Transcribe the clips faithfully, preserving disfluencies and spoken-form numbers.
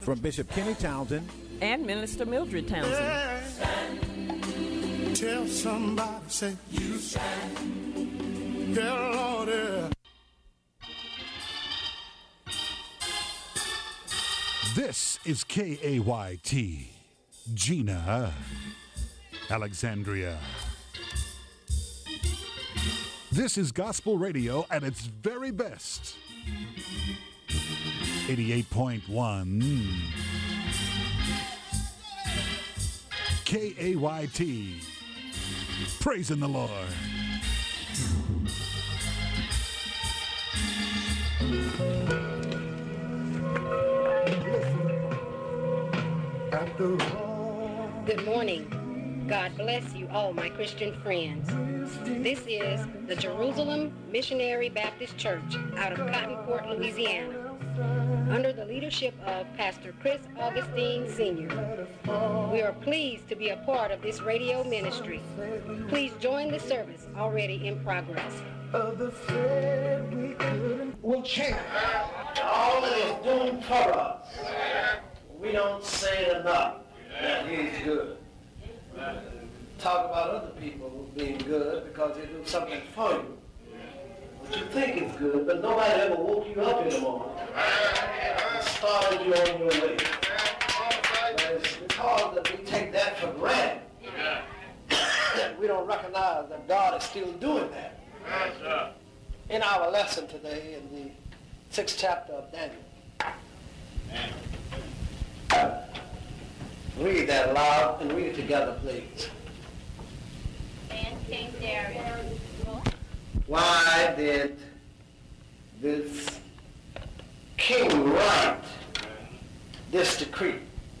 From Bishop Kenny Townsend and Minister Mildred Townsend. Tell somebody, say, you stand. Tell Lord, yeah. This is K A Y T, Gina, Alexandria. This is gospel radio at its very best. eighty-eight point one K A Y T, praising the Lord. Good morning. God bless you all, my Christian friends. This is the Jerusalem Missionary Baptist Church out of Cotton Port, Louisiana, under the leadership of Pastor Chris Augustine Senior We are pleased to be a part of this radio ministry. Please join the service already in progress. We can't. All that is doing for us, we don't say it enough that he's good. Talk about other people being good because they do something for you. What you think is good, but nobody ever woke you up in the morning and started you on your way. But it's because that we take that for granted that we don't recognize that God is still doing that. In our lesson today, in the sixth chapter of Daniel, read that aloud and read it together, please. And King Darius. Why did this king write this decree?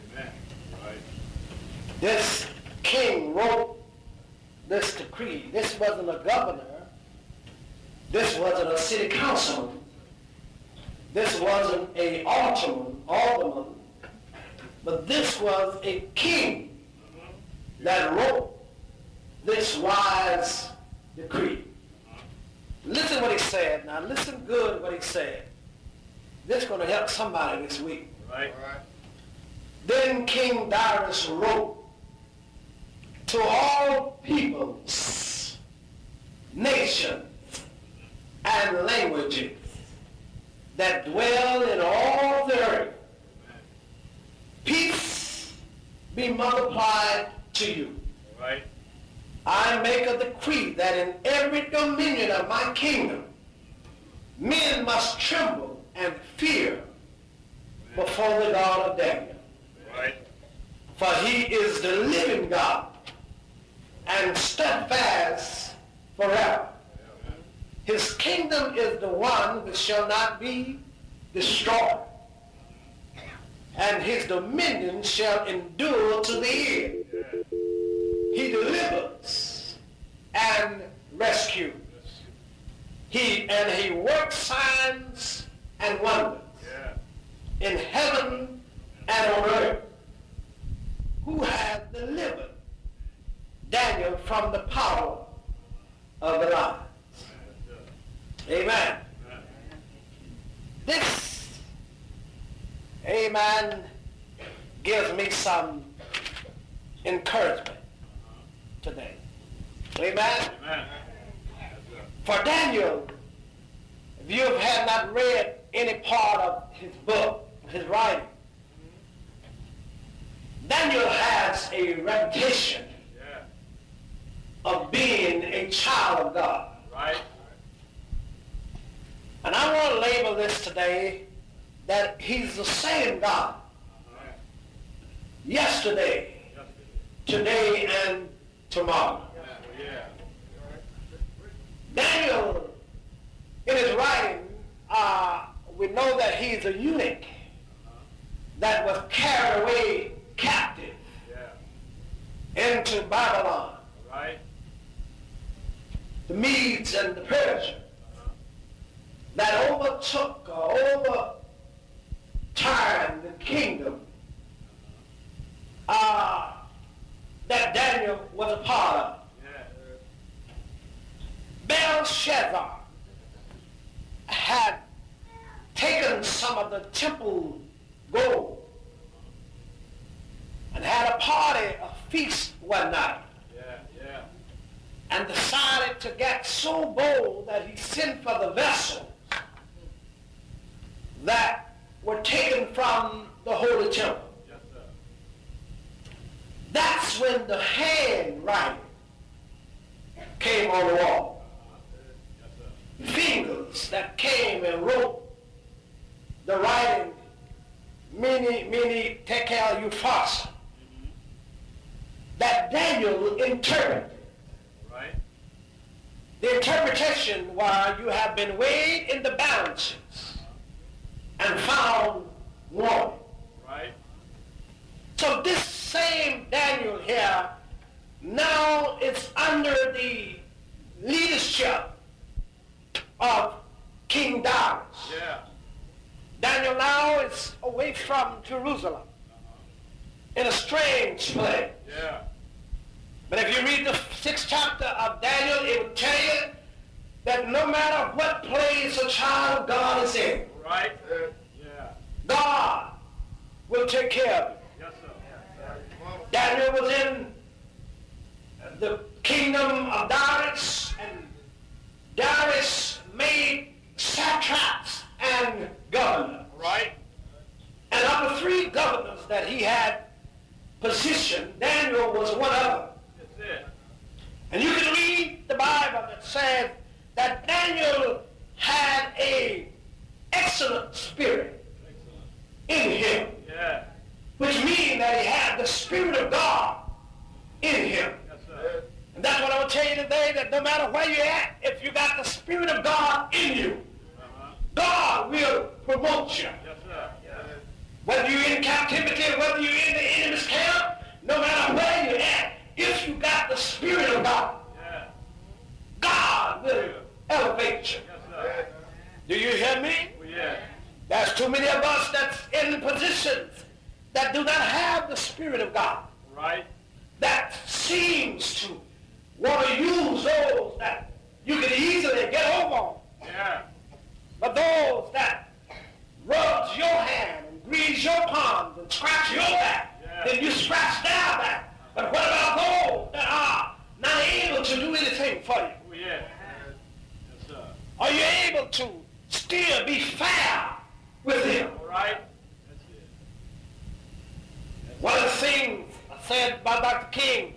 This king wrote this decree. This wasn't a governor. This wasn't a city councilman. This wasn't a alderman, alderman. But this was a king that wrote this wise decree. Listen what he said. Now listen good what he said. This is going to help somebody this week. Right. Then King Darius wrote to all peoples, nations, and languages that dwell in all the earth. Peace be multiplied to you. Right. I make a decree that in every dominion of my kingdom, men must tremble and fear before the God of Daniel. Right. For he is the living God and steadfast forever. His kingdom is the one which shall not be destroyed, and his dominion shall endure to the end. He delivers and rescues. He and he works signs and wonders yeah. in heaven and on earth. Who has delivered Daniel from the power of the lions? Amen. Amen. This, amen, gives me some encouragement today. Amen. Amen. For Daniel, if you have not read any part of his book, his writing, Daniel has a reputation yeah. of being a child of God. Right. And I want to label this today that he's the same God. Uh-huh. Yesterday, today, and tomorrow. Yeah. Daniel, in his writing, uh, we know that he's a eunuch uh-huh. that was carried away captive yeah. into Babylon. Right. The Medes and the Persians uh-huh. that overtook or overturned the kingdom uh, that Daniel was a part of. Belshazzar had taken some of the temple gold feast one night. Yeah, yeah. And decided to get so bold that he sent for the vessels that were taken from the holy temple. Yes, sir. That's when the handwriting came on the wall. Yes, sir. Fingers that came and wrote the writing, many, many tekel euphasa, that Daniel interpreted. Right. The interpretation was, you have been weighed in the balances and found wanting. Right. So this same Daniel here now is under the leadership of King Darius. Yeah. Daniel now is away from Jerusalem in a strange place. Yeah. But if you read the sixth chapter of Daniel, it will tell you that no matter what place a child of God is in, Right. Yeah. God will take care of you. Yes, sir. Daniel was in the kingdom of Darius, and Darius made satraps and governors. Right. And of the three governors that he had positioned, Daniel was one of them. That's it. And you can read the Bible that says that Daniel had a excellent spirit in him, Yeah. which means that he had the Spirit of God in him. Yes, sir. And that's what I will tell you today, that no matter where you're at, if you got the Spirit of God in you, Uh-huh. God will promote you. Yes, sir. Yeah. Whether you're in captivity, whether you're in the enemy's camp, no matter where you're at, if you got the Spirit of God, Yeah. God will elevate you. Yes, sir. Do you hear me? Oh, yeah. There's too many of us that's in positions that do not have the Spirit of God, Right. that seems to want to use those that you can easily get over on. Yeah. But those that rubs your hand and grease your palms and scratch your back, Yeah. then you scratch their back. But what about those that are not able to do anything for you? Oh, yeah. Yes, sir. Are you able to still be fair with them? All right. That's it. One of the things said by Doctor King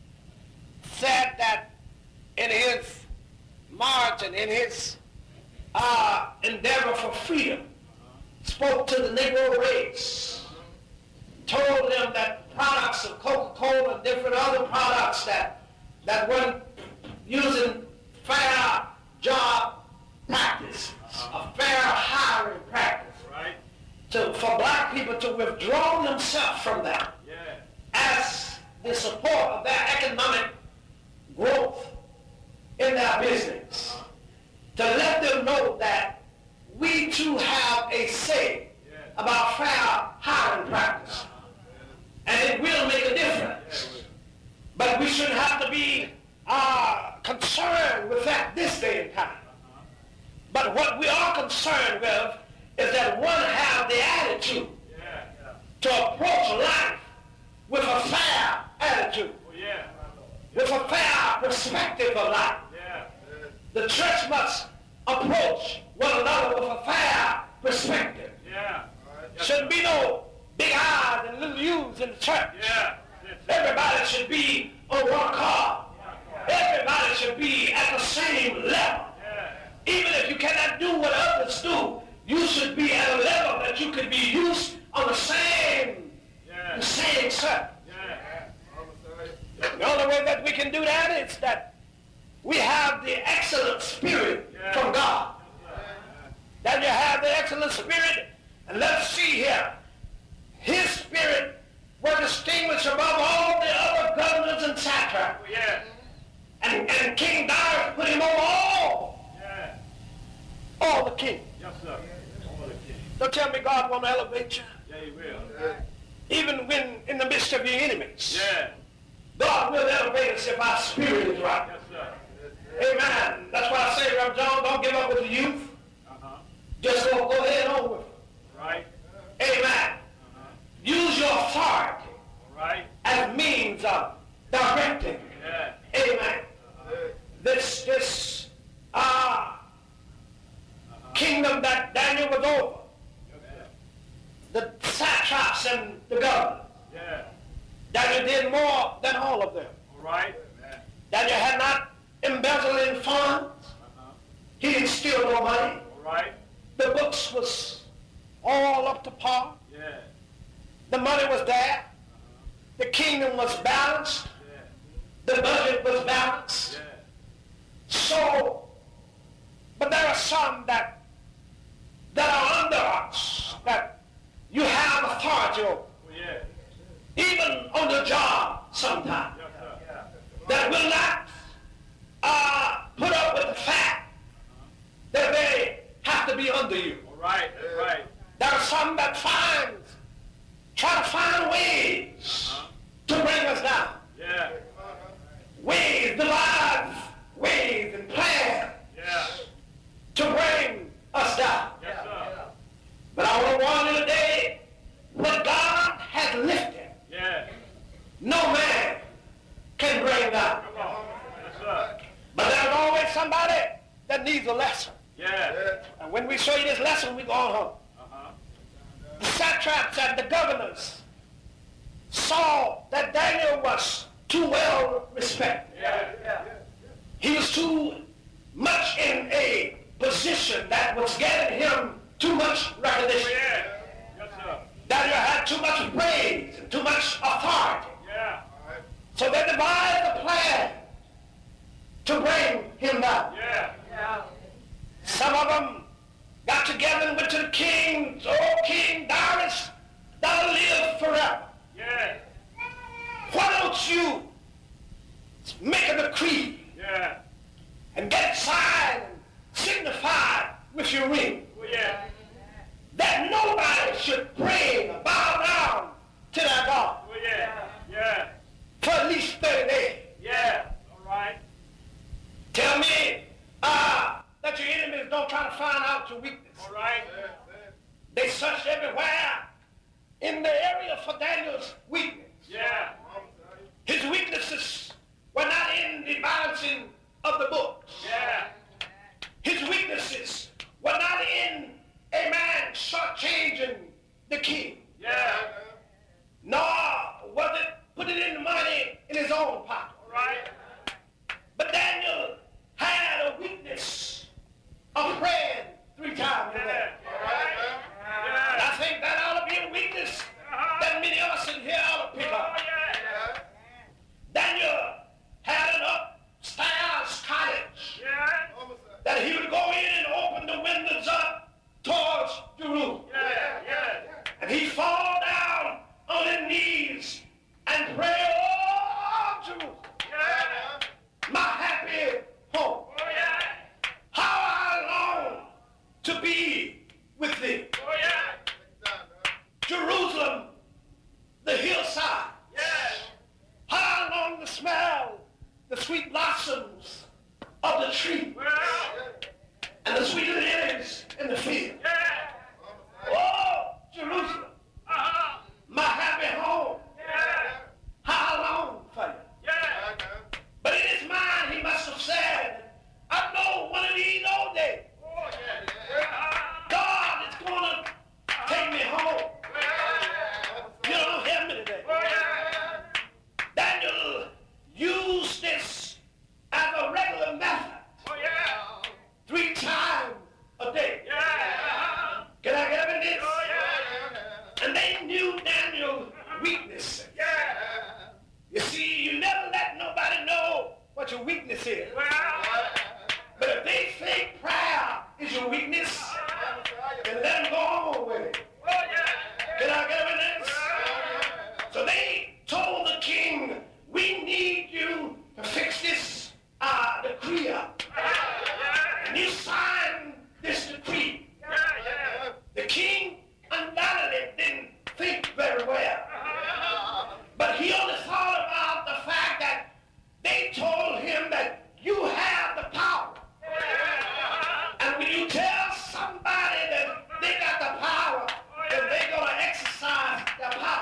said that in his march and in his uh, endeavor for freedom, spoke to the Negro race, told them that products of Coca-Cola and different other products that, that weren't using fair job practice, a fair hiring practice, Right. to, for black people to withdraw themselves from that Yeah. as the support of their economic growth in their business. To let them know that we too have a say Yeah. about fair hiring practice. And it will make a difference. But we shouldn't have to be uh, concerned with that this day and time. But what we are concerned with is that one have the attitude Yeah. Yeah. to approach life with a fair attitude, Oh, yeah. with a fair perspective of life. Yeah. The church must approach one another with a fair perspective. Yeah. Yes, Shouldn't sir. be no big eyes and little U's in the church. Yeah. That's it. Everybody should be on one car. Everybody should be at the same level. Yeah. Even if you cannot do what others do, you should be at a level that you can be used on the same, Yeah. the same circle. Yeah. The only way that we can do that is that we have the excellent spirit Yeah. from God. That you have the excellent spirit, and let's see here. His spirit was distinguished above all the other governors and satraps. Oh, yeah. And, and King Darius put him over all, Yeah. all the kings. Yes, sir. Oh, the king. Don't tell me God won't elevate you, Yeah, he will. even when in the midst of your enemies. Yeah. God will elevate us if our spirit is right. Yes, sir. Amen. That's why I say, Reverend John, don't give up with the youth. Uh-huh. Just go, go ahead on with it. Right. Amen. Uh-huh. Use your authority Right. as means of directing. Yeah. Amen. This, this, uh, kingdom that Daniel was over. The satraps and the governors. Yeah. Daniel did more than all of them. All right. Daniel had not embezzled in funds. Uh-huh. He didn't steal no money. All right. The books was all up to par. Yeah. The money was there. The kingdom was balanced. Yeah. The budget was balanced. Yeah. So, but there are some that that are under us that you have authority over. Oh, yeah. Even on the job sometimes. Yes, sir. That will not uh, put up with the fact that they have to be under you. All right. That's right. There are some that find, try to find ways Uh-huh. to bring us down. Yeah. Ways, devise ways and plans Yeah. to bring us down. Yes, sir. But I want to warn you today, what God has lifted, Yeah. no man can bring down. Come on. Yes, sir. But there's always somebody that needs a lesson. Yeah. And when we show you this lesson, we go on home. Uh-huh. The satraps and the governors saw that Daniel was too well respected. Yeah. He was too much in a position that was getting him too much Oh, recognition. yeah. Yes, sir. Daniel had too much praise and too much authority. Yeah. So they devised a plan to bring him down. Yeah. Some of them got together and went to the king. Oh, King Darius, thou live forever. Yeah. Why don't you make a decree Yeah. and get it signed and signified with your ring Oh, yeah. that nobody should pray or bow down to their God Oh, yeah. Yeah. for at least thirty days? Yeah. All right. Tell me uh, that your enemies don't try to find out your weakness. All right. They searched everywhere in the area for Daniel's weakness. Yeah. His weaknesses were not in the balancing of the books. Yeah. His weaknesses were not in a man shortchanging the king. Yeah. Nor was it putting in the money in his own pocket. All right. But Daniel had a weakness of praying three times a Yeah. day. All right. And Yeah. I think that ought to be a weakness that many of us in here ought to pick Oh, up. yeah. Daniel had an upstairs cottage Yeah. that he would go in and open the windows up towards Jerusalem. Yeah. Yeah. And he'd fall down on his knees and pray, oh, Jerusalem, Yeah. my happy home. Oh, yeah. How I long to be with thee. Oh, yeah. Jerusalem, the hillside. Yeah. How I long to smell the sweet blossoms of the tree Well. and the sweet lilies in the field. Yeah. Oh, Jerusalem, Uh-huh. my happy home. Yeah. How I long for you. Yeah. But in his mind, he must have said, I know one of these old days, Oh, yeah. God is going to take me home. You don't hear me today. Oh, yeah. Daniel used this as a regular method Oh, yeah. three times a day. Yeah. Can I get up in this? Oh, yeah. And they knew Daniel's weakness. Yeah. You see, you never let nobody know what your weakness is. Well. But if they think prayer is your weakness, then let them go on with it.